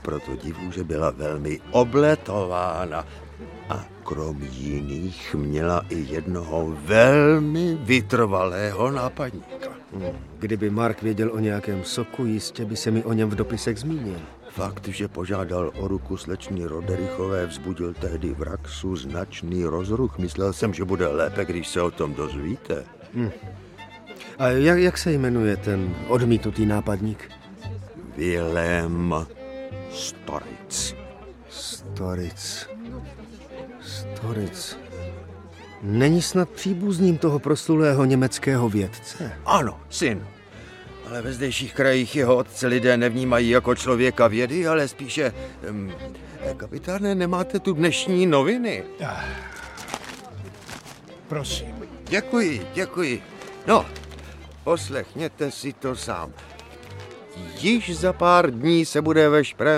proto divu, že byla velmi obletována a krom jiných měla i jednoho velmi vytrvalého nápadníka. Kdyby Mark věděl o nějakém soku, jistě by se mi o něm v dopisech zmínil. Fakt, že požádal o ruku slečny Roderichové, vzbudil tehdy v Raxu značný rozruch. Myslel jsem, že bude lépe, když se o tom dozvíte. A jak se jmenuje ten odmítnutý nápadník? Wilhelm Storitz. Storitz. Není snad příbuzným toho proslulého německého vědce? Ano, syn. Ale ve zdejších krajích jeho otce lidé nevnímají jako člověka vědy, ale spíše... kapitáne, nemáte tu dnešní noviny? Prosím. Děkuji. No, poslechněte si to sám. Již za pár dní se bude ve Špré